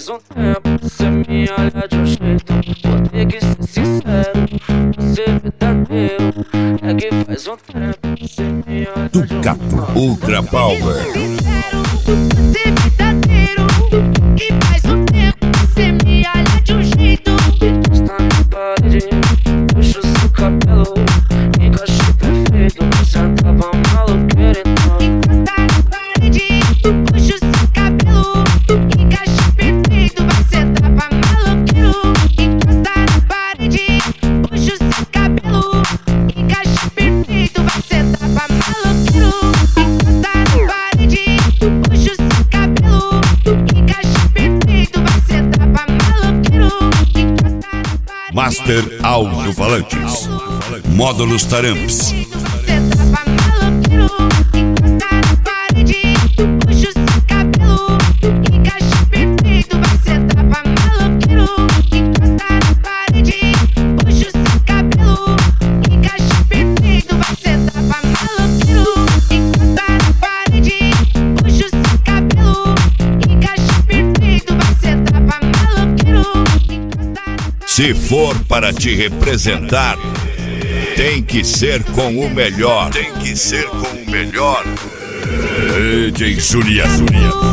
faz um tempo, cê me olha de um jeito, vou ter que ser sincero, você é verdadeiro. É que faz um tempo, cê me olha de um jeito. Ducato Ultra Power. Você é verdadeiro. Que faz um tempo, você me olha de um jeito. Está na parede, puxa o seu cabelo, encaixe perfeito, você tava maloqueiro então. Encosta na parede, puxa o seu cabelo, encaixe perfeito, vai sentar pra maloqueiro. Encosta na parede, puxa o seu cabelo, encaixe perfeito, vai sentar pra maloqueiro. Encosta na parede, puxa o seu cabelo, encaixe perfeito, vai sentar pra maloqueiro. Encosta na parede, Master Áudio Falantes. Módulos Taramps. senta pra maloqueiro. Encosta na parede, puxa o seu cabelo, encaixe perfeito, vai sentar pra maloqueiro. Encosta na parede, puxa o seu cabelo, encaixe perfeito, vai sentar pra maloqueiro. Encosta na parede, puxa o seu cabelo, encaixe perfeito, vai sentar pra maloqueiro. Se for para te representar, tem que ser com o melhor. Tem que ser com o melhor. DJ Zulia.